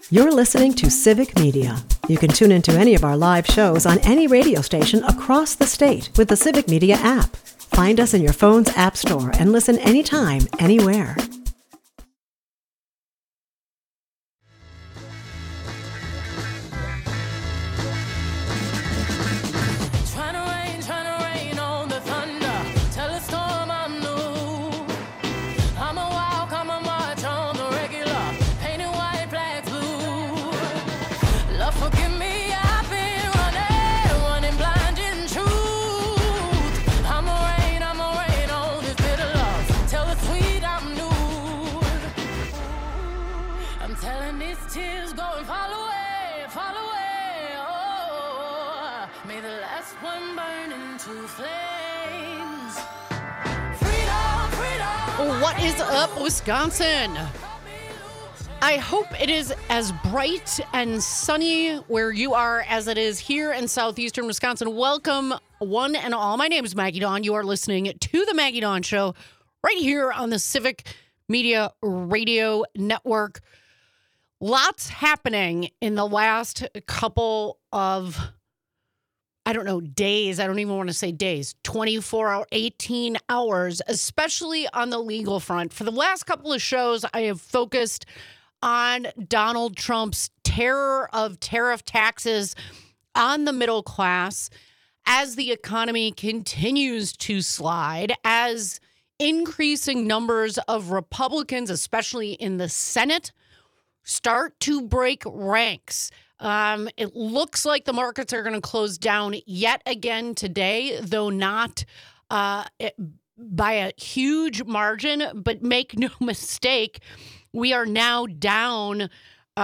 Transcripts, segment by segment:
You're listening to Civic Media. You can tune into any of our live shows on any radio station across the state with the Civic Media app. Find us in your phone's app store and listen anytime, anywhere. What is up, Wisconsin? I hope it is as bright and sunny where you are as it is here in southeastern Wisconsin. Welcome, one and all. My name is Maggie Dawn. You are listening to The Maggie Dawn Show right here on the Civic Media Radio Network. Lots happening in the last couple of days. I don't even want to say days, 18 hours, especially on the legal front. For the last couple of shows, I have focused on Donald Trump's terror of tariff taxes on the middle class as the economy continues to slide, as increasing numbers of Republicans, especially in the Senate, start to break ranks. It looks like the markets are going to close down yet again today, though not by a huge margin. But make no mistake, we are now down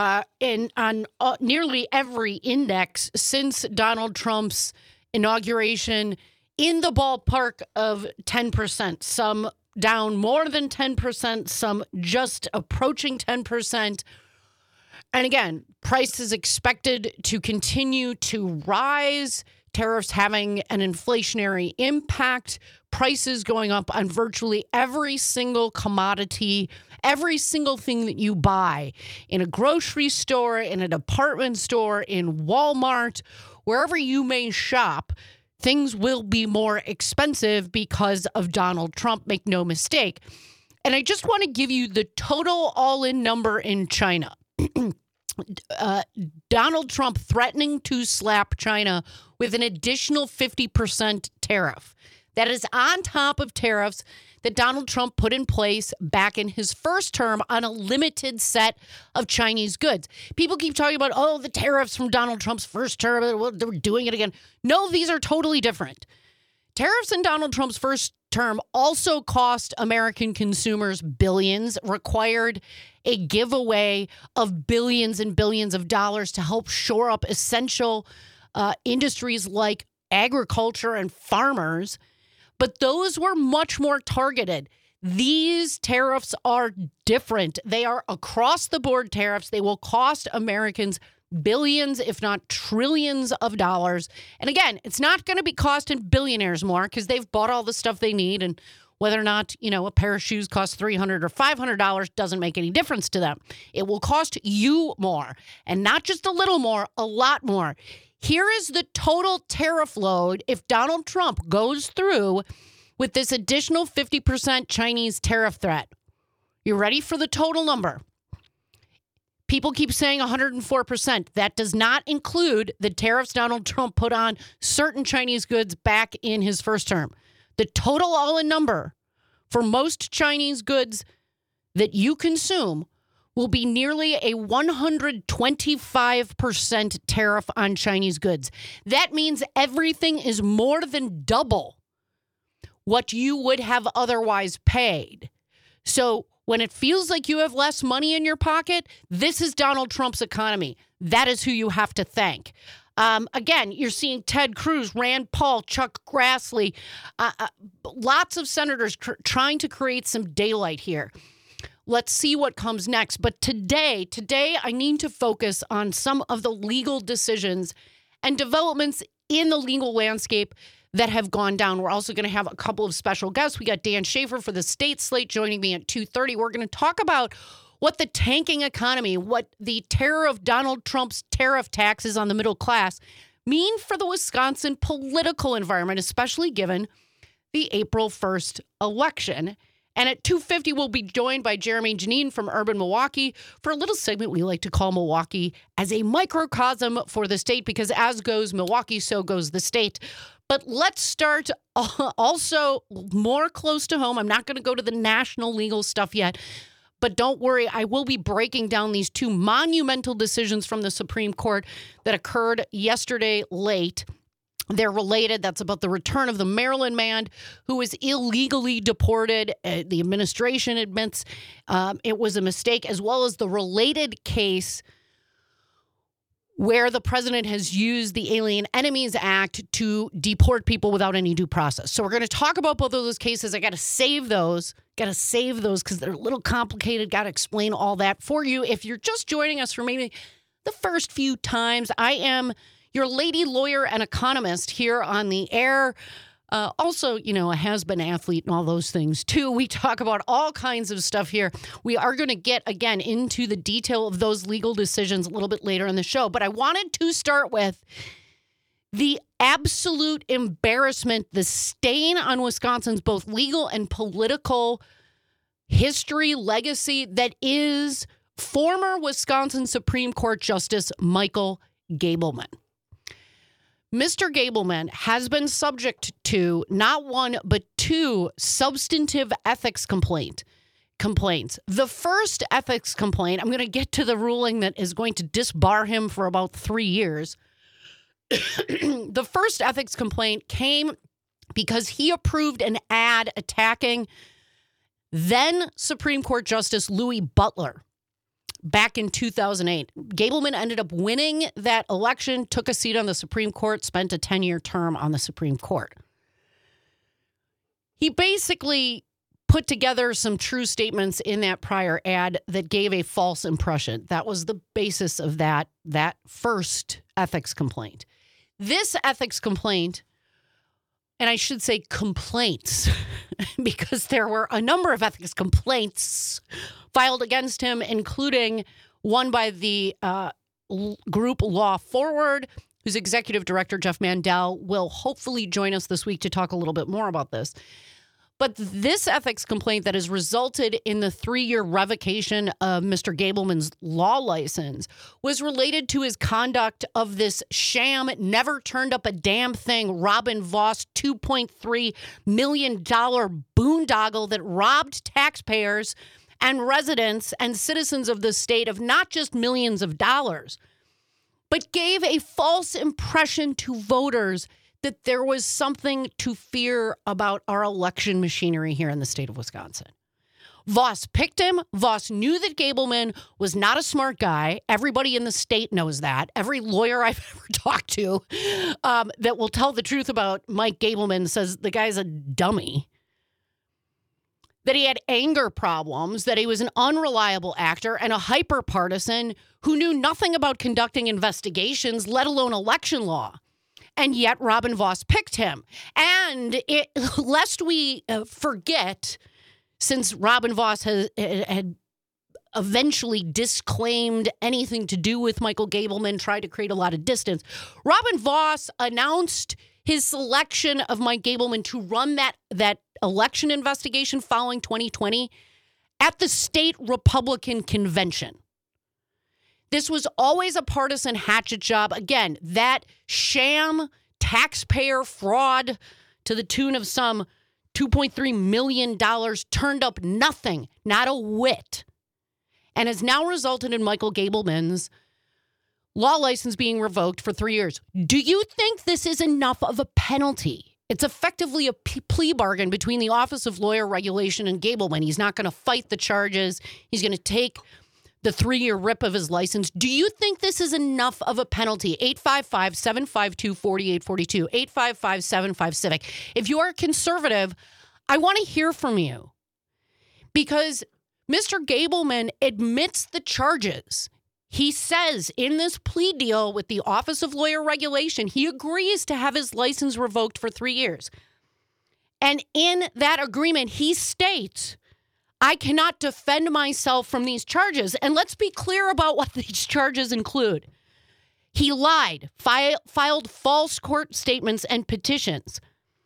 on nearly every index since Donald Trump's inauguration, in the ballpark of 10%. Some down more than 10%, some just approaching 10%. And again, price is expected to continue to rise, tariffs having an inflationary impact, prices going up on virtually every single commodity, every single thing that you buy in a grocery store, in a department store, in Walmart, wherever you may shop. Things will be more expensive because of Donald Trump, make no mistake. And I just want to give you the total all-in number in China. Donald Trump threatening to slap China with an additional 50% tariff. That is on top of tariffs that Donald Trump put in place back in his first term on a limited set of Chinese goods. People keep talking about, the tariffs from Donald Trump's first term, they're doing it again. No, these are totally different. Tariffs in Donald Trump's first term also cost American consumers billions, required a giveaway of billions and billions of dollars to help shore up essential industries like agriculture and farmers. But those were much more targeted. These tariffs are different. They are across the board tariffs. They will cost Americans billions, if not trillions of dollars. And again, it's not going to be costing billionaires more because they've bought all the stuff they need. And whether or not, a pair of shoes costs $300 or $500 doesn't make any difference to them. It will cost you more, and not just a little more, a lot more. Here is the total tariff load if Donald Trump goes through with this additional 50% Chinese tariff threat. You ready for the total number? People keep saying 104%. That does not include the tariffs Donald Trump put on certain Chinese goods back in his first term. The total all-in number for most Chinese goods that you consume will be nearly a 125% tariff on Chinese goods. That means everything is more than double what you would have otherwise paid. So when it feels like you have less money in your pocket, this is Donald Trump's economy. That is who you have to thank. Again, you're seeing Ted Cruz, Rand Paul, Chuck Grassley, lots of senators trying to create some daylight here. Let's see what comes next. But today, I need to focus on some of the legal decisions and developments in the legal landscape that have gone down. We're also going to have a couple of special guests. We got Dan Schaefer for the State Slate joining me at 2:30. We're going to talk about what the tanking economy, what the terror of Donald Trump's tariff taxes on the middle class mean for the Wisconsin political environment, especially given the April 1st election. And at 2:50, we'll be joined by Jeremy Janine from Urban Milwaukee for a little segment we like to call Milwaukee as a microcosm for the state, because as goes Milwaukee, so goes the state. But let's start also more close to home. I'm not going to go to the national legal stuff yet, but don't worry. I will be breaking down these two monumental decisions from the Supreme Court that occurred yesterday late. They're related. That's about the return of the Maryland man who was illegally deported. The administration admits it was a mistake, as well as the related case where the president has used the Alien Enemies Act to deport people without any due process. So we're going to talk about both of those cases. I got to save those because they're a little complicated. Got to explain all that for you. If you're just joining us for maybe the first few times, I am your lady lawyer and economist here on the air. Also, a has-been athlete and all those things, too. We talk about all kinds of stuff here. We are going to get, again, into the detail of those legal decisions a little bit later in the show. But I wanted to start with the absolute embarrassment, the stain on Wisconsin's both legal and political history, legacy that is former Wisconsin Supreme Court Justice Michael Gableman. Mr. Gableman has been subject to not one, but two substantive ethics complaints. The first ethics complaint, I'm going to get to the ruling that is going to disbar him for about 3 years. The first ethics complaint came because he approved an ad attacking then Supreme Court Justice Louis Butler. Back in 2008, Gableman ended up winning that election, took a seat on the Supreme Court, spent a 10-year term on the Supreme Court. He basically put together some true statements in that prior ad that gave a false impression. That was the basis of that first ethics complaint. This ethics complaint, and I should say complaints, because there were a number of ethics complaints filed against him, including one by the group Law Forward, whose executive director, Jeff Mandel, will hopefully join us this week to talk a little bit more about this. But this ethics complaint that has resulted in the 3-year revocation of Mr. Gableman's law license was related to his conduct of this sham, never turned up a damn thing, Robin Vos $2.3 million boondoggle that robbed taxpayers and residents and citizens of the state of not just millions of dollars, but gave a false impression to voters that there was something to fear about our election machinery here in the state of Wisconsin. Vos picked him. Vos knew that Gableman was not a smart guy. Everybody in the state knows that. Every lawyer I've ever talked to that will tell the truth about Mike Gableman says the guy's a dummy. That he had anger problems, that he was an unreliable actor and a hyper-partisan who knew nothing about conducting investigations, let alone election law. And yet Robin Vos picked him. And lest we forget, since Robin Vos had eventually disclaimed anything to do with Michael Gableman, tried to create a lot of distance, Robin Vos announced his selection of Mike Gableman to run that election investigation following 2020 at the state Republican convention. This was always a partisan hatchet job. Again, that sham taxpayer fraud to the tune of some $2.3 million turned up nothing, not a whit, and has now resulted in Michael Gableman's law license being revoked for 3 years. Do you think this is enough of a penalty? It's effectively a plea bargain between the Office of Lawyer Regulation and Gableman. He's not going to fight the charges. He's going to take the 3-year rip of his license. Do you think this is enough of a penalty? 855-752-4842, 855-75-CIVIC. If you are a conservative, I want to hear from you, because Mr. Gableman admits the charges. He says in this plea deal with the Office of Lawyer Regulation, he agrees to have his license revoked for 3 years. And in that agreement, he states, I cannot defend myself from these charges. And let's be clear about what these charges include. He lied, filed false court statements and petitions.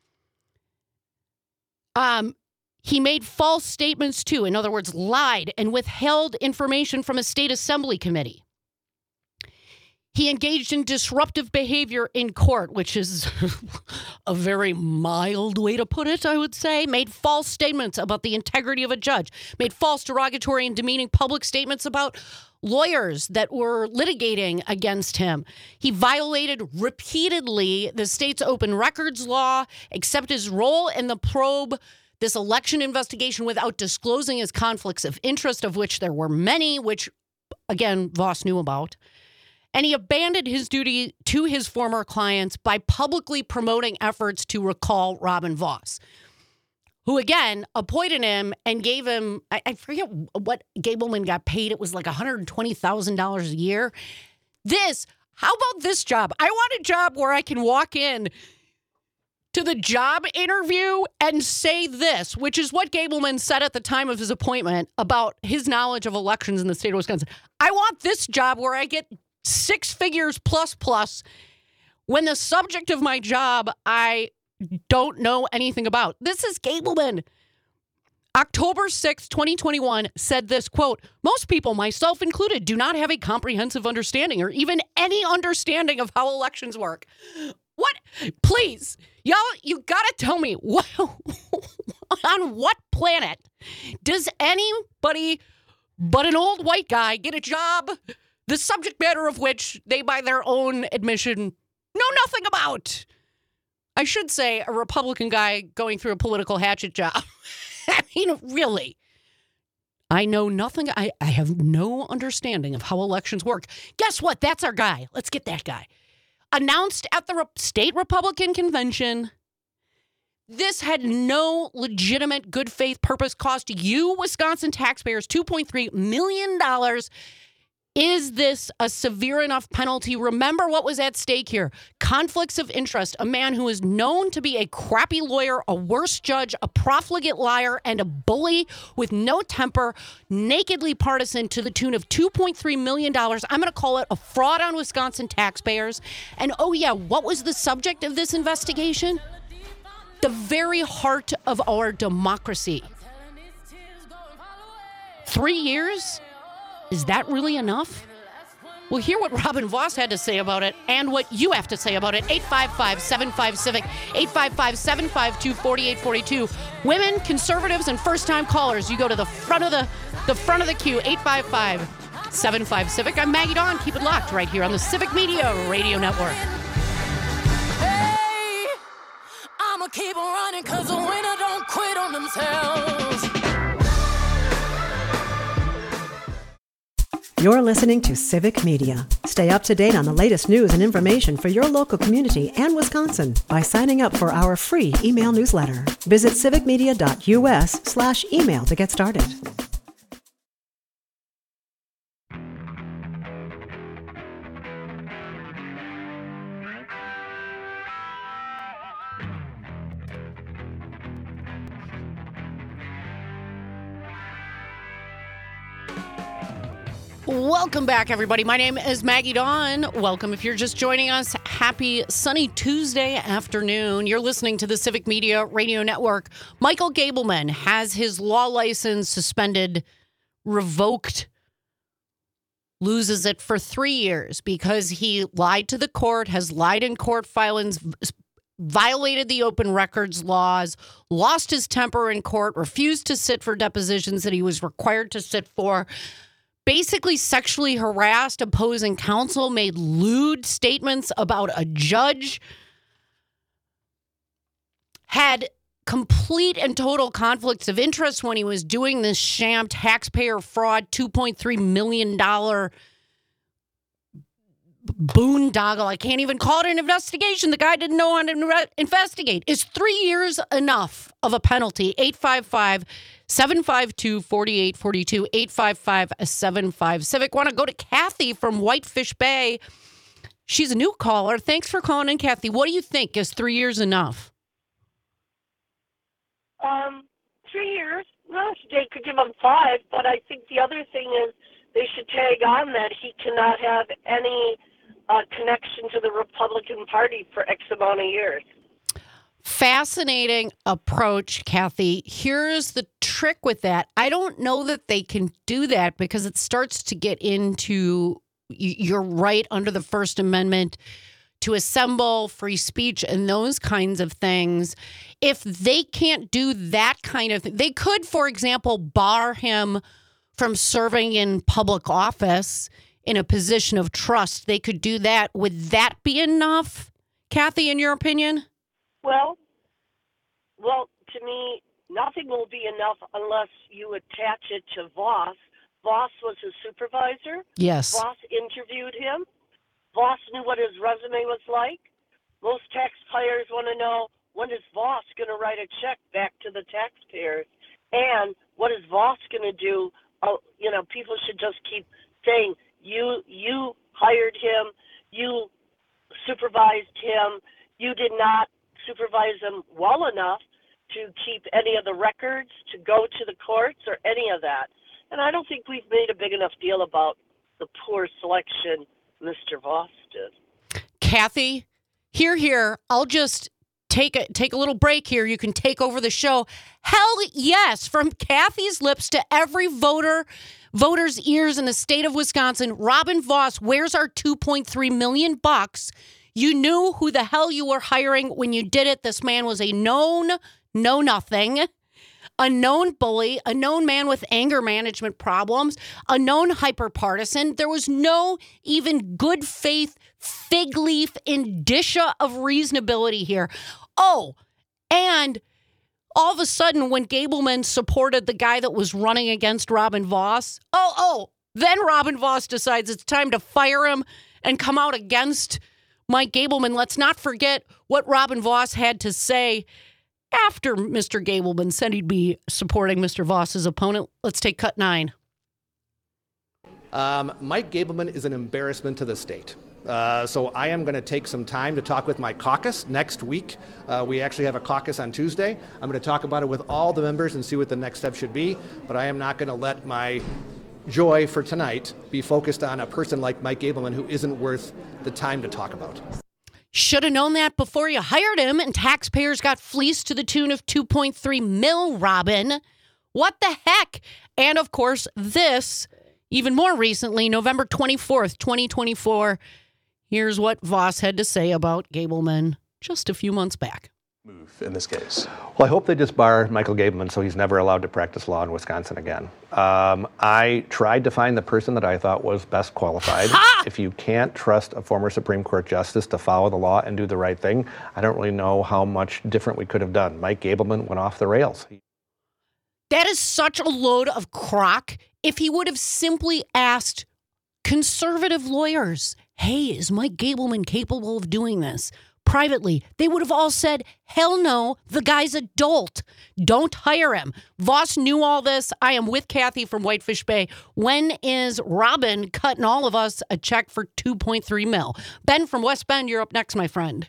He made false statements too. In other words, lied and withheld information from a state assembly committee. He engaged in disruptive behavior in court, which is a very mild way to put it, I would say. Made false statements about the integrity of a judge. Made false, derogatory, and demeaning public statements about lawyers that were litigating against him. He violated repeatedly the state's open records law, accepted his role in the probe, this election investigation, without disclosing his conflicts of interest, of which there were many, which, again, Vos knew about. And he abandoned his duty to his former clients by publicly promoting efforts to recall Robin Vos, who, again, appointed him and gave him, I forget what Gableman got paid. It was like $120,000 a year. How about this job? I want a job where I can walk in to the job interview and say this, which is what Gableman said at the time of his appointment about his knowledge of elections in the state of Wisconsin. I want this job where I get 6 figures plus when the subject of my job I don't know anything about. This is Gableman. October 6th, 2021 said this, quote, "Most people, myself included, do not have a comprehensive understanding or even any understanding of how elections work." What? Please, y'all, you gotta tell me, on what planet does anybody but an old white guy get a job the subject matter of which they, by their own admission, know nothing about? I should say a Republican guy going through a political hatchet job. I mean, really. I know nothing. I have no understanding of how elections work. Guess what? That's our guy. Let's get that guy. Announced at the state Republican convention. This had no legitimate good faith purpose, cost you, Wisconsin taxpayers, $2.3 million. Is this a severe enough penalty? Remember what was at stake here. Conflicts of interest. A man who is known to be a crappy lawyer, a worse judge, a profligate liar, and a bully with no temper, nakedly partisan to the tune of $2.3 million. I'm going to call it a fraud on Wisconsin taxpayers. And oh yeah, what was the subject of this investigation? The very heart of our democracy. 3 years? Is that really enough? Well, hear what Robin Vos had to say about it and what you have to say about it. 855-75-CIVIC, 855-752-4842. Women, conservatives, and first-time callers, you go to the front of the queue, 855-75-CIVIC. I'm Maggie Dawn. Keep it locked right here on the Civic Media Radio Network. Hey, I'ma keep on running because the winner don't quit on themselves. You're listening to Civic Media. Stay up to date on the latest news and information for your local community and Wisconsin by signing up for our free email newsletter. Visit civicmedia.us/email to get started. Welcome back, everybody. My name is Maggie Dawn. Welcome if you're just joining us. Happy sunny Tuesday afternoon. You're listening to the Civic Media Radio Network. Michael Gableman has his law license suspended, revoked, loses it for 3 years because he lied to the court, has lied in court filings, violated the open records laws, lost his temper in court, refused to sit for depositions that he was required to sit for, basically sexually harassed opposing counsel, made lewd statements about a judge, had complete and total conflicts of interest when he was doing this sham taxpayer fraud $2.3 million boondoggle. I can't even call it an investigation. The guy didn't know how to investigate. Is 3 years enough of a penalty? 855-752-4842, 855-75-CIVIC. Want to go to Kathy from Whitefish Bay. She's a new caller. Thanks for calling in, Kathy. What do you think? Is 3 years enough? 3 years No, they could give him 5, but I think the other thing is they should tag on that he cannot have any connection to the Republican Party for X amount of years. Fascinating approach, Kathy. Here's the trick with that. I don't know that they can do that because it starts to get into your right under the First Amendment to assemble, free speech, and those kinds of things. If they can't do that kind of thing, they could, for example, bar him from serving in public office in a position of trust. They could do that. Would that be enough, Kathy, in your opinion? Well, to me, nothing will be enough unless you attach it to Voss. Voss was his supervisor. Yes. Voss interviewed him. Voss knew what his resume was like. Most taxpayers want to know, when is Voss going to write a check back to the taxpayers? And what is Voss going to do? People should just keep saying, you hired him, you supervised him, you did not supervise him well enough to keep any of the records, to go to the courts, or any of that. And I don't think we've made a big enough deal about the poor selection Mr. Voss did. Kathy, here. I'll just take a little break here. You can take over the show. Hell yes, from Kathy's lips to every voter's ears in the state of Wisconsin. Robin Voss, where's our $2.3 million? You knew who the hell you were hiring when you did it. This man was a known know-nothing, a known bully, a known man with anger management problems, a known hyper-partisan. There was no even good faith fig leaf indicia of reasonability here. Oh, and all of a sudden when Gableman supported the guy that was running against Robin Voss, then Robin Voss decides it's time to fire him and come out against Mike Gableman. Let's not forget what Robin Voss had to say after Mr. Gableman said he'd be supporting Mr. Voss's opponent. Let's take cut 9. Mike Gableman is an embarrassment to the state. So I am going to take some time to talk with my caucus next week. We actually have a caucus on Tuesday. I'm going to talk about it with all the members and see what the next step should be. But I am not going to let my joy for tonight be focused on a person like Mike Gableman who isn't worth the time to talk about. Should have known that before you hired him and taxpayers got fleeced to the tune of $2.3 million, Robin. What the heck? And of course, this, even more recently, November 24th, 2024. Here's what Voss had to say about Gableman just a few months back. Move in this case? Well, I hope they just bar Michael Gableman so he's never allowed to practice law in Wisconsin again. I tried to find the person that I thought was best qualified. If you can't trust a former Supreme Court justice to follow the law and do the right thing, I don't really know how much different we could have done. Mike Gableman went off the rails. That is such a load of crock. If he would have simply asked conservative lawyers, hey, is Mike Gableman capable of doing this? Privately, they would have all said, hell no, the guy's adult. Don't hire him. Voss knew all this. I am with Kathy from Whitefish Bay. When is Robin cutting all of us a check for $2.3 million? Ben from West Bend, you're up next, my friend.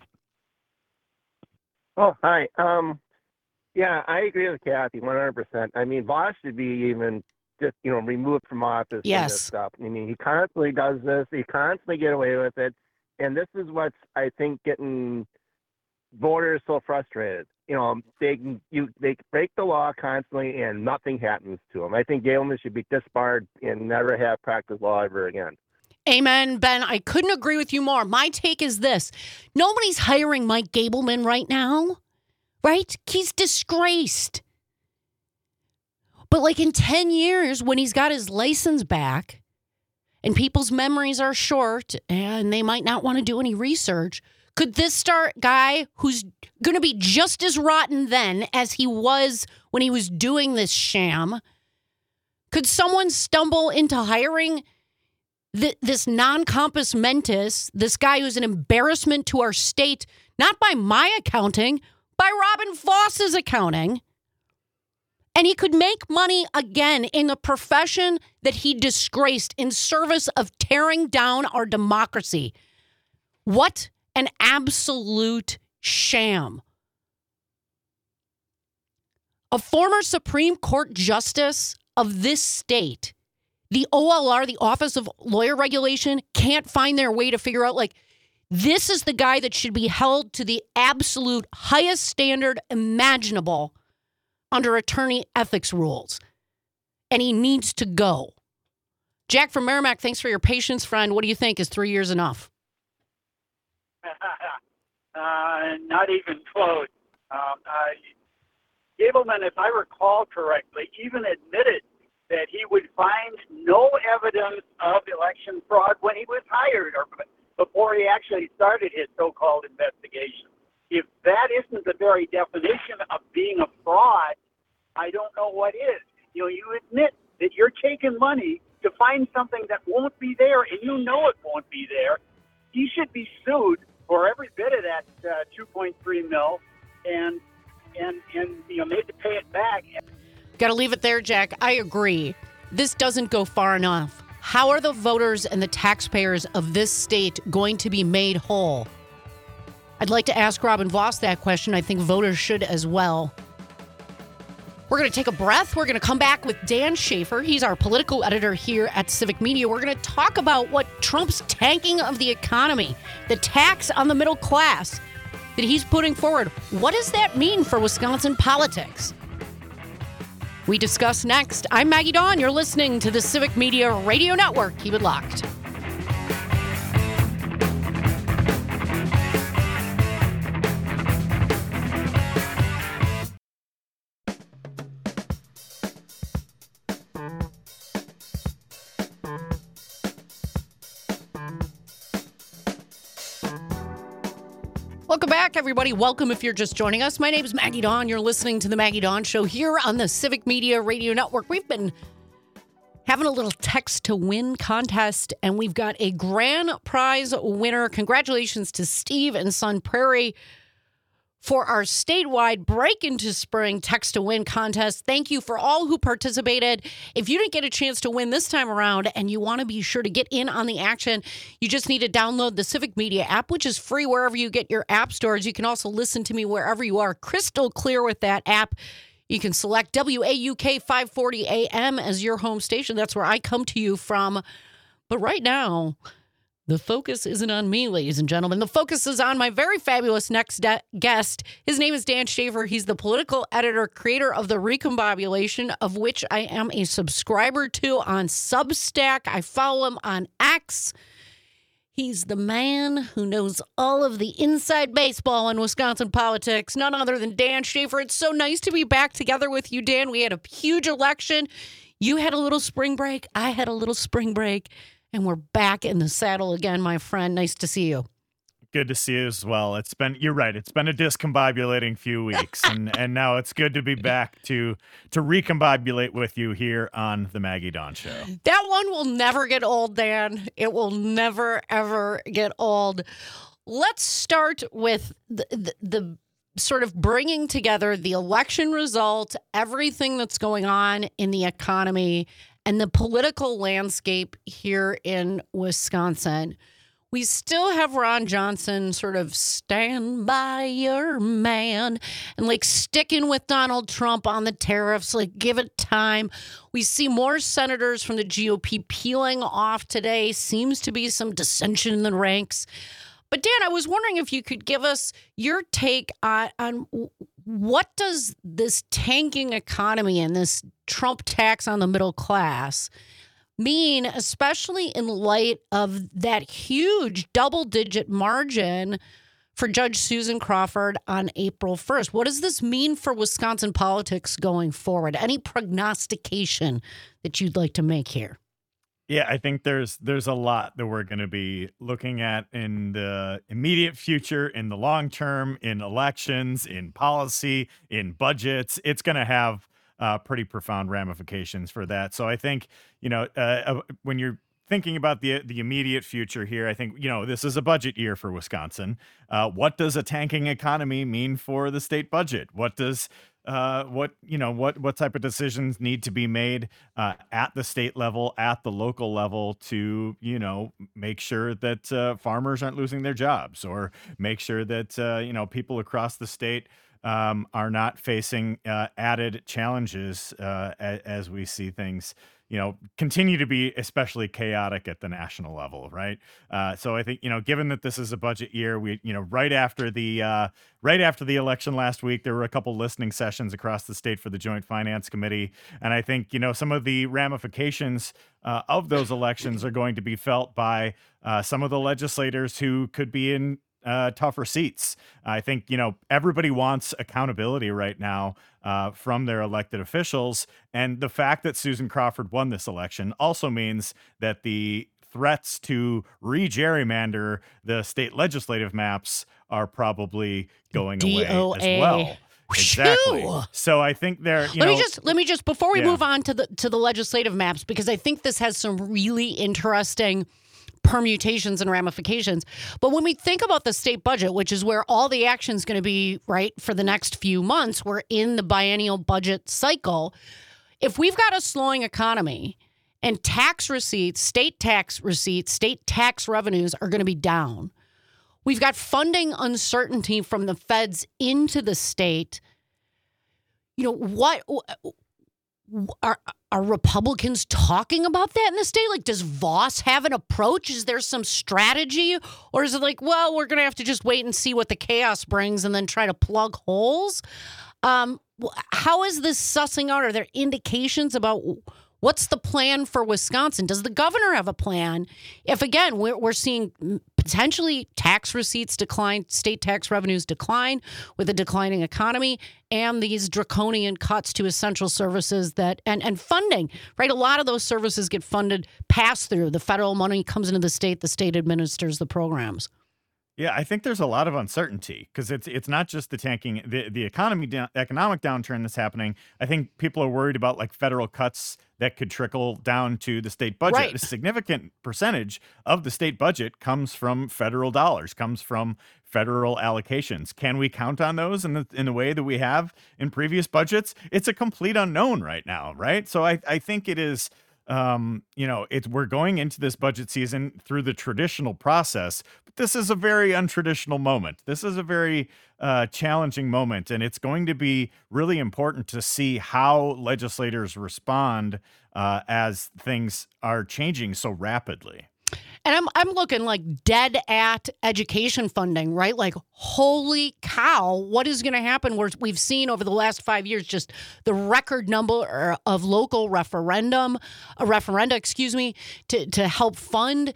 Oh, hi. Yeah, I agree with Kathy 100%. I mean, Voss should be even just, removed from office. Yes. And this stuff. I mean, he constantly does this. He constantly get away with it. And this is what's, I think, getting voters so frustrated. They break the law constantly and nothing happens to them. I think Gableman should be disbarred and never have practiced law ever again. Amen, Ben. I couldn't agree with you more. My take is this. Nobody's hiring Mike Gableman right now, right? He's disgraced. But like in 10 years, when he's got his license back, and people's memories are short and they might not want to do any research, could this guy who's going to be just as rotten then as he was when he was doing this sham, could someone stumble into hiring this non-compos mentis, this guy who's an embarrassment to our state, not by my accounting, by Robin Voss's accounting? And he could make money again in the profession that he disgraced in service of tearing down our democracy. What an absolute sham. A former Supreme Court justice of this state, the OLR, the Office of Lawyer Regulation, can't find their way to figure out, like, this is the guy that should be held to the absolute highest standard imaginable under attorney ethics rules. And he needs to go. Jack from Merrimack, thanks for your patience, friend. What do you think? Is 3 years enough? Not even close. Gableman, if I recall correctly, even admitted that he would find no evidence of election fraud when he was hired or before he actually started his so-called investigation. If that isn't the very definition of being a fraud, I don't know what is. You admit that you're taking money to find something that won't be there, and you know it won't be there. He should be sued for every bit of that $2.3 million, and made to pay it back. Got to leave it there, Jack. I agree. This doesn't go far enough. How are the voters and the taxpayers of this state going to be made whole? I'd like to ask Robin Voss that question. I think voters should as well. We're going to take a breath. We're going to come back with Dan Schaefer. He's our political editor here at Civic Media. We're going to talk about what Trump's tanking of the economy, the tax on the middle class that he's putting forward. What does that mean for Wisconsin politics? We discuss next. I'm Maggie Dawn. You're listening to the Civic Media Radio Network. Keep it locked. Welcome back, everybody. Welcome if you're just joining us. My name is Maggie Dawn. You're listening to the Maggie Dawn Show here on the Civic Media Radio Network. We've been having a little text to win contest, and we've got a grand prize winner. Congratulations to Steve and Sun Prairie for our statewide Break into Spring text to win contest. Thank you for all who participated. If you didn't get a chance to win this time around and you want to be sure to get in on the action, you just need to download the Civic Media app, which is free wherever you get your app stores. You can also listen to me wherever you are, crystal clear with that app. You can select WAUK 540 AM as your home station. That's where I come to you from. But right now, the focus isn't on me, ladies and gentlemen. The focus is on my very fabulous next guest. His name is Dan Schaefer. He's the political editor, creator of The Recombobulation, of which I am a subscriber to on Substack. I follow him on X. He's the man who knows all of the inside baseball in Wisconsin politics, none other than Dan Schaefer. It's so nice to be back together with you, Dan. We had a huge election. You had a little spring break. I had a little spring break. And we're back in the saddle again, my friend. Nice to see you. Good to see you as well. You're right. It's been a discombobulating few weeks, and now it's good to be back to recombobulate with you here on the Maggie Dawn Show. That one will never get old, Dan. It will never, ever get old. Let's start with the sort of bringing together the election result, everything that's going on in the economy, and the political landscape here in Wisconsin. We still have Ron Johnson sort of stand by your man and like sticking with Donald Trump on the tariffs, like give it time. We see more senators from the GOP peeling off today. Seems to be some dissension in the ranks. But Dan, I was wondering if you could give us your take on what does this tanking economy and this Trump tax on the middle class mean, especially in light of that huge double-digit margin for Judge Susan Crawford on April 1st? What does this mean for Wisconsin politics going forward? Any prognostication that you'd like to make here? Yeah, I think there's a lot that we're going to be looking at in the immediate future, in the long term, in elections, in policy, in budgets. It's going to have pretty profound ramifications for that. So I think, when you're thinking about the immediate future here, I think, this is a budget year for Wisconsin. What does a tanking economy mean for the state budget? What does what type of decisions need to be made at the state level, at the local level to, make sure that farmers aren't losing their jobs, or make sure that, people across the state are not facing added challenges as we see things, continue to be especially chaotic at the national level, right? So I think, given that this is a budget year, we, right after the election last week, there were a couple listening sessions across the state for the Joint Finance Committee, and I think, some of the ramifications of those elections are going to be felt by some of the legislators who could be in tougher seats. I think, everybody wants accountability right now from their elected officials. And the fact that Susan Crawford won this election also means that the threats to re-gerrymander the state legislative maps are probably going away as well. Exactly. So I think there. Let me just before we move on to the legislative maps, because I think this has some really interesting permutations and ramifications. But when we think about the state budget, which is where all the action is going to be, right, for the next few months, we're in the biennial budget cycle. If we've got a slowing economy and tax receipts, state tax revenues are going to be down. We've got funding uncertainty from the feds into the state. What are Republicans talking about that in the state? Like, does Vos have an approach? Is there some strategy? Or is it like, well, we're going to have to just wait and see what the chaos brings and then try to plug holes? How is this sussing out? Are there indications about what's the plan for Wisconsin? Does the governor have a plan? If, again, we're seeing potentially tax receipts decline, state tax revenues decline with a declining economy, and these draconian cuts to essential services and funding, right? A lot of those services get funded pass through. The federal money comes into the state administers the programs. Yeah, I think there's a lot of uncertainty because it's not just the tanking, the economic downturn that's happening. I think people are worried about like federal cuts that could trickle down to the state budget. Right. A significant percentage of the state budget comes from federal dollars, comes from federal allocations. Can we count on those in the way that we have in previous budgets? It's a complete unknown right now, right? So I think it is. We're going into this budget season through the traditional process, but this is a very untraditional moment. This is a very challenging moment, and it's going to be really important to see how legislators respond as things are changing so rapidly. And I'm looking like dead at education funding, right? Like, holy cow, what is going to happen? We've seen over the last 5 years just the record number of local referenda, to help fund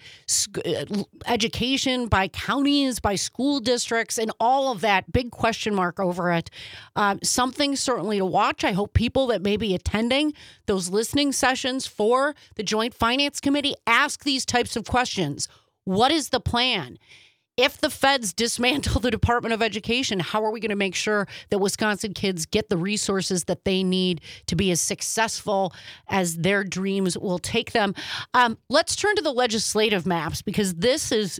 education by counties, by school districts, and all of that. Big question mark over it. Something certainly to watch. I hope people that may be attending those listening sessions for the Joint Finance Committee ask these types of questions. What is the plan? If the feds dismantle the Department of Education, how are we going to make sure that Wisconsin kids get the resources that they need to be as successful as their dreams will take them? Let's turn to the legislative maps, because this is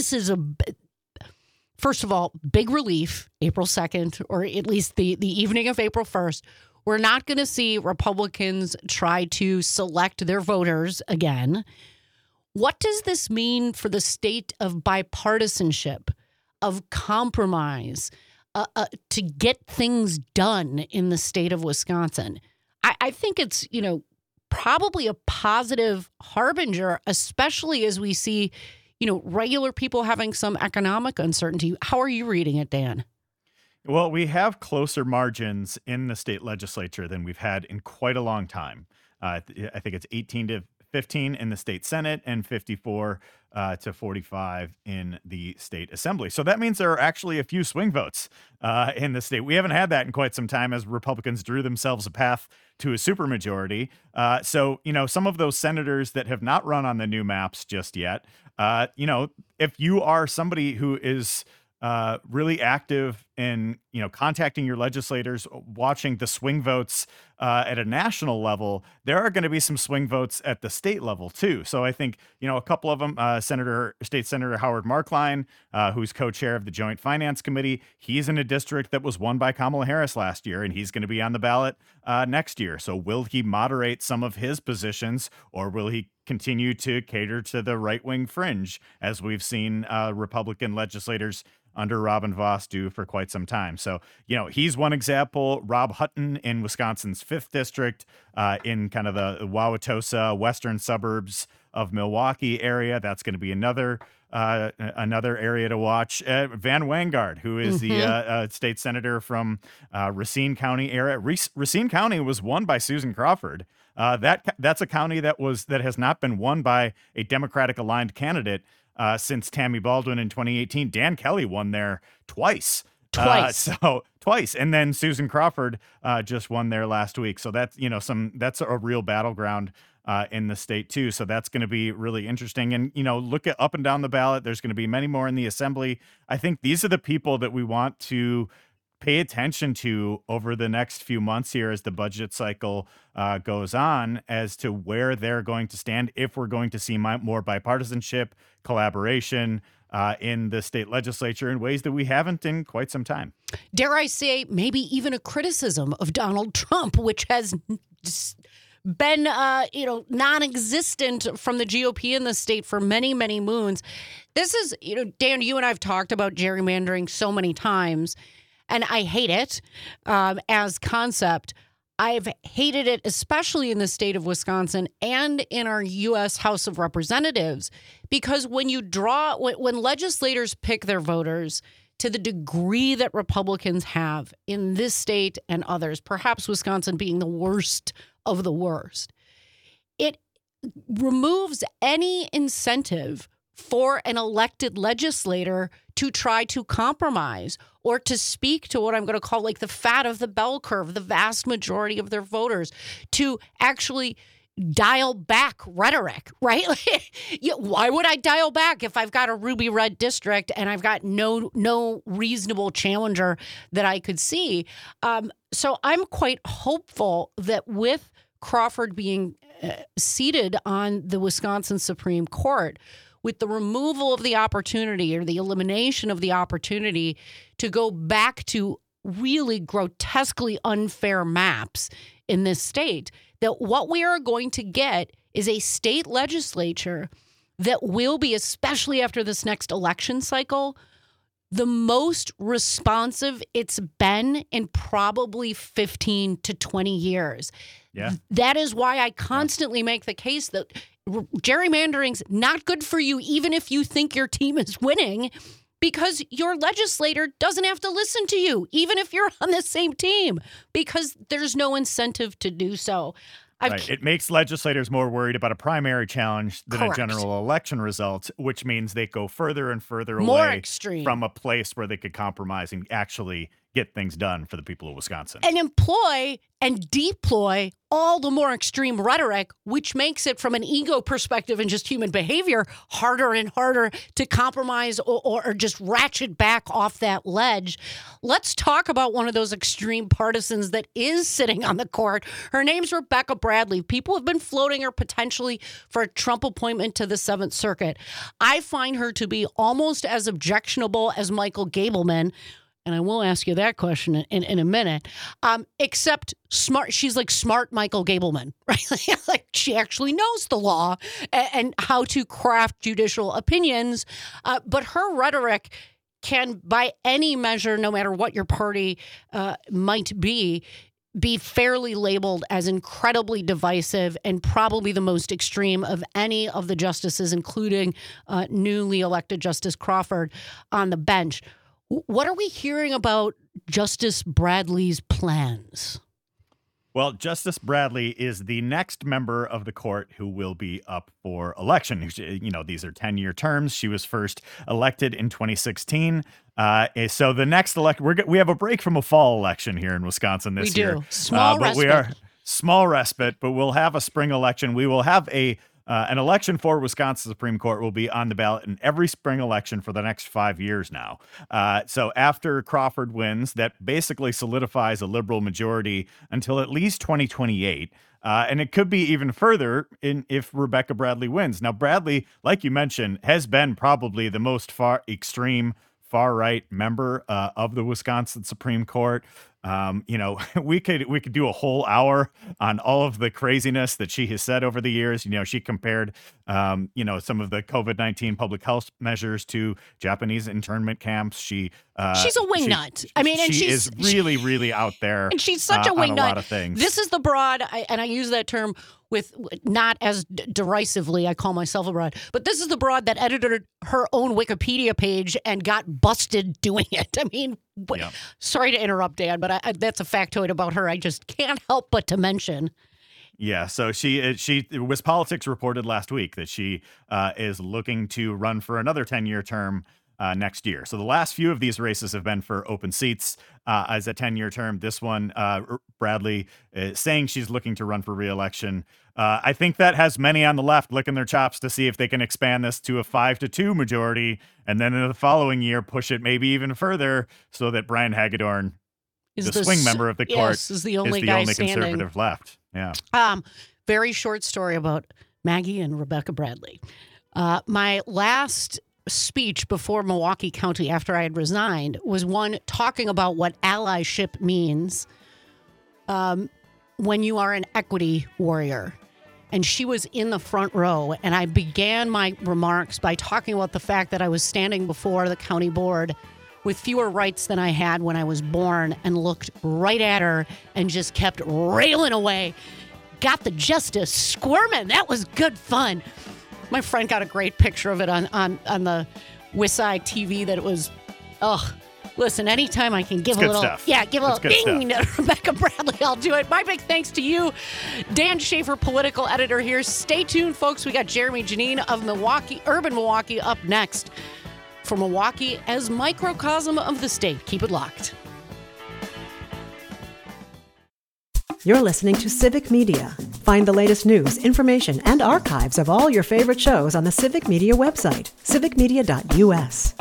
first of all, big relief, April 2nd, or at least the evening of April 1st. We're not going to see Republicans try to select their voters again. What does this mean for the state of bipartisanship, of compromise, to get things done in the state of Wisconsin? I think it's, probably a positive harbinger, especially as we see, regular people having some economic uncertainty. How are you reading it, Dan? Well, we have closer margins in the state legislature than we've had in quite a long time. I think it's 18 to 15 in the state Senate and 54 to 45 in the state assembly. So that means there are actually a few swing votes in the state. We haven't had that in quite some time as Republicans drew themselves a path to a supermajority. So, some of those senators that have not run on the new maps just yet, if you are somebody who is really active in, contacting your legislators, watching the swing votes at a national level, there are going to be some swing votes at the state level too. So I think, a couple of them, State Senator Howard Marklein, who's co-chair of the Joint Finance Committee, he's in a district that was won by Kamala Harris last year, and he's going to be on the ballot next year. So will he moderate some of his positions, or will he continue to cater to the right-wing fringe, as we've seen Republican legislators under Robin Vos do for quite some time. So, he's one example. Rob Hutton in Wisconsin's 5th District, in kind of the Wauwatosa western suburbs of Milwaukee area. That's going to be another area to watch. Van Wangard, who is the state senator from Racine County area. Racine County was won by Susan Crawford. That's a county that has not been won by a Democratic aligned candidate since Tammy Baldwin in 2018. Dan Kelly won there twice. Twice. And then Susan Crawford just won there last week. So that's, that's a real battleground in the state too. So that's going to be really interesting. And, look at up and down the ballot. There's going to be many more in the assembly. I think these are the people that we want to pay attention to over the next few months here as the budget cycle goes on, as to where they're going to stand, if we're going to see more bipartisanship, collaboration in the state legislature in ways that we haven't in quite some time. Dare I say, maybe even a criticism of Donald Trump, which has been, non-existent from the GOP in the state for many, many moons. This is, Dan, you and I have talked about gerrymandering so many times, and I hate it as concept. I've hated it, especially in the state of Wisconsin and in our U.S. House of Representatives, because when legislators pick their voters to the degree that Republicans have in this state and others, perhaps Wisconsin being the worst of the worst, it removes any incentive for an elected legislator to try to compromise or to speak to what I'm going to call like the fat of the bell curve, the vast majority of their voters, to actually dial back rhetoric, right? Why would I dial back if I've got a ruby red district and I've got no reasonable challenger that I could see? So I'm quite hopeful that with Crawford being seated on the Wisconsin Supreme Court, with the removal of the opportunity or the elimination of the opportunity to go back to really grotesquely unfair maps in this state, that what we are going to get is a state legislature that will be, especially after this next election cycle, the most responsive it's been in probably 15 to 20 years. Yeah. That is why I constantly make the case that gerrymandering's not good for you, even if you think your team is winning, because your legislator doesn't have to listen to you, even if you're on the same team, because there's no incentive to do so. Right. It makes legislators more worried about a primary challenge than Correct. a general election result, which means they go further and further More away extreme. from a place where they could compromise and actually get things done for the people of Wisconsin. And employ and deploy all the more extreme rhetoric, which makes it, from an ego perspective and just human behavior, harder and harder to compromise or just ratchet back off that ledge. Let's talk about one of those extreme partisans that is sitting on the court. Her name's Rebecca Bradley. People have been floating her potentially for a Trump appointment to the 7th Circuit. I find her to be almost as objectionable as Michael Gableman. And I will ask you that question in a minute. Except smart, she's like smart Michael Gableman, right? Like she actually knows the law and how to craft judicial opinions. But her rhetoric can, by any measure, no matter what your party might be fairly labeled as incredibly divisive and probably the most extreme of any of the justices, including newly elected Justice Crawford on the bench. What are we hearing about Justice Bradley's plans? Well, Justice Bradley is the next member of the court who will be up for election. These are 10-year terms. She was first elected in 2016. So the next we have a break from a fall election here in Wisconsin this year. We do. Small respite, but we'll have a spring election. We will have an election for Wisconsin Supreme Court will be on the ballot in every spring election for the next 5 years now. So after Crawford wins, that basically solidifies a liberal majority until at least 2028. And it could be even further if Rebecca Bradley wins. Now, Bradley, like you mentioned, has been probably the most far-right member of the Wisconsin Supreme Court. We could do a whole hour on all of the craziness that she has said over the years. She compared, some of the COVID-19 public health measures to Japanese internment camps. She's a wingnut. She is really, really out there. And she's such a wingnut. On a lot of things. This is the broad, and I use that term with not as derisively. I call myself a broad, but this is the broad that edited her own Wikipedia page and got busted doing it. Sorry to interrupt, Dan, but that's a factoid about her I just can't help but to mention. Yeah, so WisPolitics reported last week that she is looking to run for another 10-year term next year. So the last few of these races have been for open seats as a 10-year term. This one, Bradley is saying she's looking to run for re-election. I think that has many on the left licking their chops to see if they can expand this to a 5-2 majority, and then in the following year push it maybe even further so that Brian Hagedorn, the swing member of the court, is the only guy conservative left. Yeah. Very short story about Maggie and Rebecca Bradley. My last speech before Milwaukee County after I had resigned was one talking about what allyship means when you are an equity warrior. And she was in the front row, and I began my remarks by talking about the fact that I was standing before the county board with fewer rights than I had when I was born, and looked right at her and just kept railing away. Got the justice squirming. That was good fun. My friend got a great picture of it on the Wisai TV that it was, listen, anytime I can give a little, stuff. Give a little ding to Rebecca Bradley, I'll do it. My big thanks to you, Dan Schaefer, political editor here. Stay tuned, folks. We got Jeremy Janine of Urban Milwaukee up next for Milwaukee as microcosm of the state. Keep it locked. You're listening to Civic Media. Find the latest news, information, and archives of all your favorite shows on the Civic Media website, civicmedia.us.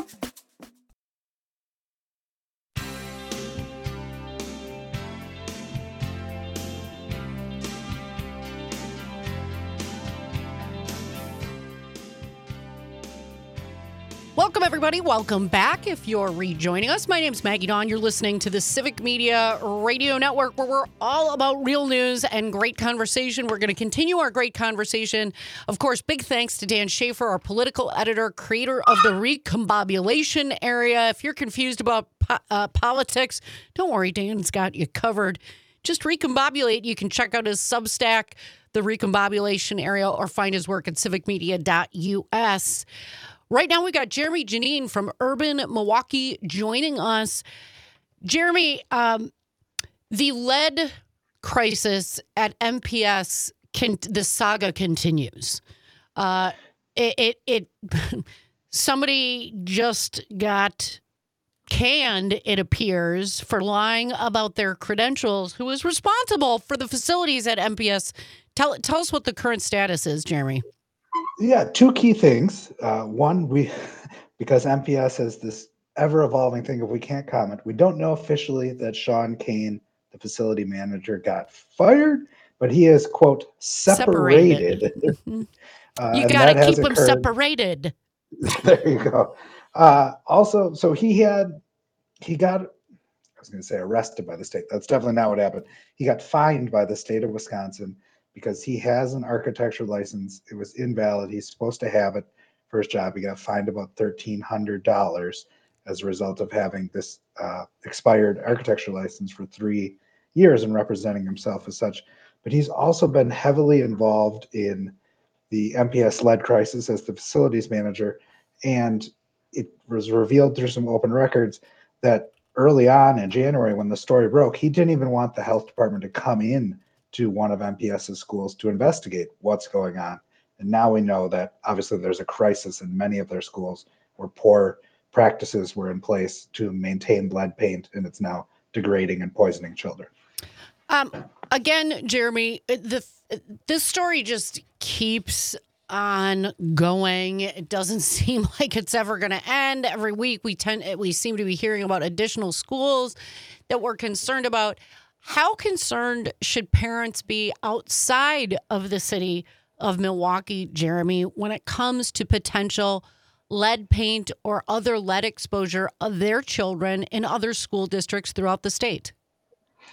Welcome, everybody. Welcome back. If you're rejoining us, my name's Maggie Dawn. You're listening to the Civic Media Radio Network, where we're all about real news and great conversation. We're going to continue our great conversation. Of course, big thanks to Dan Schaefer, our political editor, creator of the Recombobulation Area. If you're confused about politics, don't worry, Dan's got you covered. Just recombobulate. You can check out his Substack, the Recombobulation Area, or find his work at civicmedia.us. Right now, we got Jeremy Janine from Urban Milwaukee joining us. Jeremy, the lead crisis at MPS, the saga continues. Somebody just got canned, it appears, for lying about their credentials. Who is responsible for the facilities at MPS? Tell us what the current status is, Jeremy. Yeah, two key things. One, because MPS has this ever-evolving thing of we can't comment. We don't know officially that Sean Kane, the facility manager, got fired, but he is, quote, separated. You got to keep him separated. There you go. Also, so he got, I was going to say arrested by the state. That's definitely not what happened. He got fined by the state of Wisconsin because he has an architecture license. It was invalid. He's supposed to have it for his job. He got fined about $1,300 as a result of having this expired architecture license for 3 years and representing himself as such. But he's also been heavily involved in the MPS lead crisis as the facilities manager. And it was revealed through some open records that early on in January, when the story broke, he didn't even want the health department to come in to one of MPS's schools to investigate what's going on. And now we know that obviously there's a crisis in many of their schools where poor practices were in place to maintain lead paint, and it's now degrading and poisoning children. Again, Jeremy, this story just keeps on going. It doesn't seem like it's ever going to end. Every week we seem to be hearing about additional schools that we're concerned about. How concerned should parents be outside of the city of Milwaukee, Jeremy, when it comes to potential lead paint or other lead exposure of their children in other school districts throughout the state?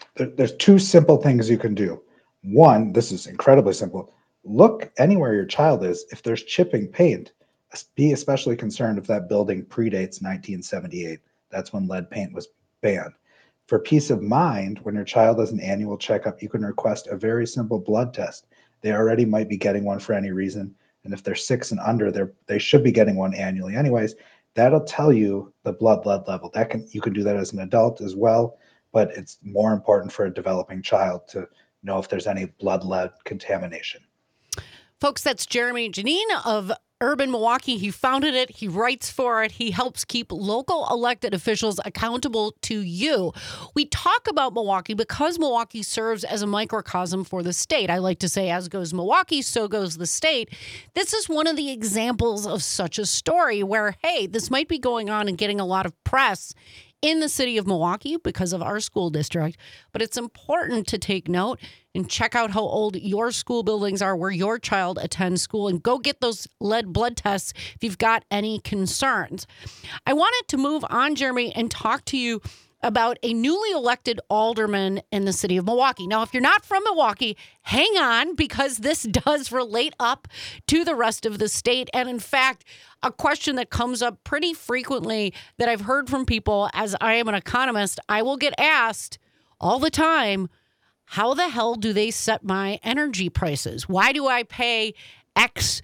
There's two simple things you can do. One, this is incredibly simple. Look anywhere your child is. If there's chipping paint, be especially concerned if that building predates 1978. That's when lead paint was banned. For peace of mind, when your child has an annual checkup, you can request a very simple blood test. They already might be getting one for any reason. And if they're 6 and under, they should be getting one annually anyways. That'll tell you the blood lead level. You can do that as an adult as well, but it's more important for a developing child to know if there's any blood lead contamination. Folks, that's Jeremy Janine of Urban Milwaukee. He founded it. He writes for it. He helps keep local elected officials accountable to you. We talk about Milwaukee because Milwaukee serves as a microcosm for the state. I like to say, as goes Milwaukee, so goes the state. This is one of the examples of such a story where, hey, this might be going on and getting a lot of press in the city of Milwaukee because of our school district. But it's important to take note and check out how old your school buildings are, where your child attends school, and go get those lead blood tests if you've got any concerns. I wanted to move on, Jeremy, and talk to you about a newly elected alderman in the city of Milwaukee. Now, if you're not from Milwaukee, hang on, because this does relate up to the rest of the state. And in fact, a question that comes up pretty frequently that I've heard from people, as I am an economist, I will get asked all the time, how the hell do they set my energy prices? Why do I pay X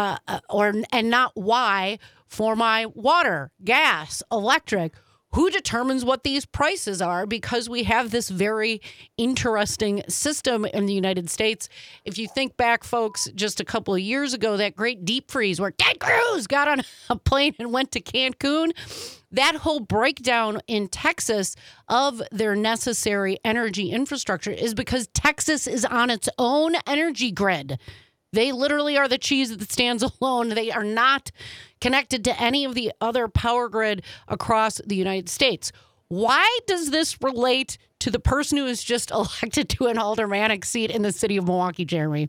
and not Y for my water, gas, electric? Who determines what these prices are? Because we have this very interesting system in the United States. If you think back, folks, just a couple of years ago, that great deep freeze where Ted Cruz got on a plane and went to Cancun, that whole breakdown in Texas of their necessary energy infrastructure is because Texas is on its own energy grid. They literally are the cheese that stands alone. They are not connected to any of the other power grid across the United States. Why does this relate to the person who is just elected to an aldermanic seat in the city of Milwaukee, Jeremy?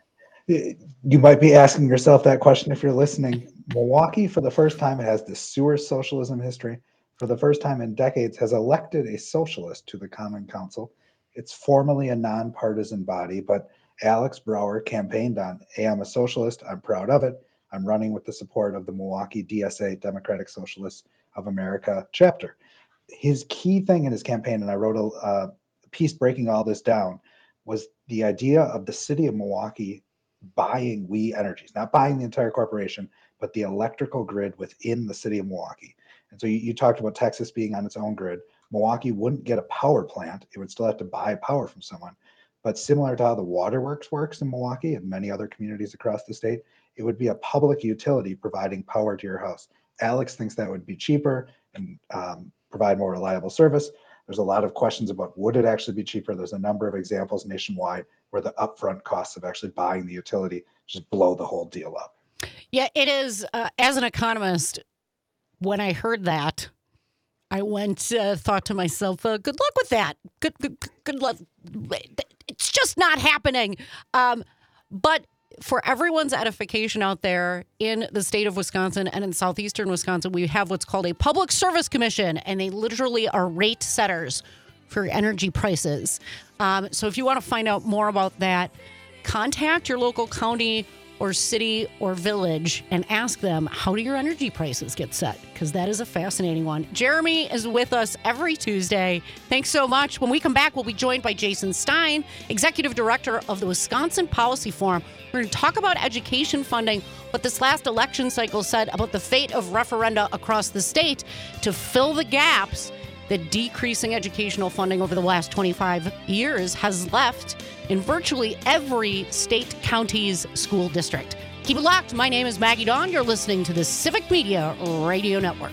You might be asking yourself that question if you're listening. Milwaukee, for the first time, it has this sewer socialism history. For the first time in decades, has elected a socialist to the Common Council. It's formally a nonpartisan body, but Alex Brower campaigned on, hey, I'm a socialist. I'm proud of it. I'm running with the support of the Milwaukee DSA, Democratic Socialists of America chapter. His key thing in his campaign, and I wrote a piece breaking all this down, was the idea of the city of Milwaukee buying We Energies, not buying the entire corporation, but the electrical grid within the city of Milwaukee. And so you talked about Texas being on its own grid. Milwaukee wouldn't get a power plant. It would still have to buy power from someone. But similar to how the waterworks works in Milwaukee and many other communities across the state, it would be a public utility providing power to your house. Alex thinks that would be cheaper and provide more reliable service. There's a lot of questions about would it actually be cheaper. There's a number of examples nationwide where the upfront costs of actually buying the utility just blow the whole deal up. Yeah, it is. As an economist, when I heard that, I thought to myself, good luck with that. Good luck. It's just not happening. But for everyone's edification out there in the state of Wisconsin and in southeastern Wisconsin, we have what's called a Public Service Commission, and they literally are rate setters for energy prices. So if you want to find out more about that, contact your local county or city or village and ask them, how do your energy prices get set? Because that is a fascinating one. Jeremy is with us every Tuesday. Thanks so much. When we come back, we'll be joined by Jason Stein, Executive Director of the Wisconsin Policy Forum. We're going to talk about education funding, what this last election cycle said about the fate of referenda across the state to fill the gaps that decreasing educational funding over the last 25 years has left in virtually every state county's school district. Keep it locked. My name is Maggie Dawn. You're listening to the Civic Media Radio Network.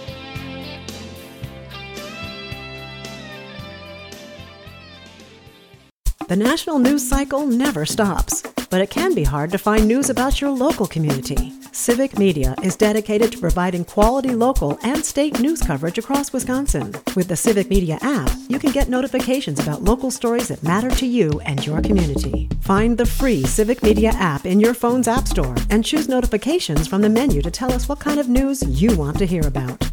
The national news cycle never stops, but it can be hard to find news about your local community. Civic Media is dedicated to providing quality local and state news coverage across Wisconsin. With the Civic Media app, you can get notifications about local stories that matter to you and your community. Find the free Civic Media app in your phone's app store and choose notifications from the menu to tell us what kind of news you want to hear about.